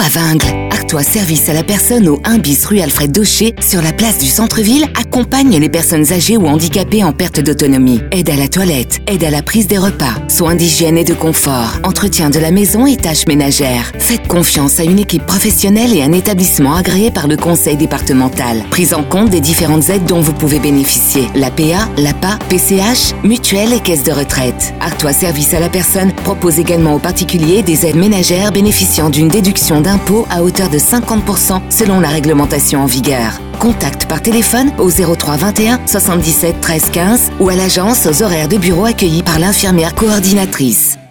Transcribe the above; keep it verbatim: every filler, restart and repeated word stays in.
à Vingles. Artois Service à la personne au un bis rue Alfred Daucher, sur la place du centre-ville, accompagne les personnes âgées ou handicapées en perte d'autonomie. Aide à la toilette, aide à la prise des repas, soins d'hygiène et de confort, entretien de la maison et tâches ménagères. Faites confiance à une équipe professionnelle et un établissement agréé par le conseil départemental. Prise en compte des différentes aides dont vous pouvez bénéficier. La P A, l'A P A, P C H, mutuelle et caisse de retraite. Artois Service à la personne propose également aux particuliers des aides ménagères bénéficiant d'une déduction d'impôt à hauteur de cinquante pour cent selon la réglementation en vigueur. Contact par téléphone au zéro trois vingt et un soixante-dix-sept treize quinze ou à l'agence aux horaires de bureau accueillis par l'infirmière coordinatrice.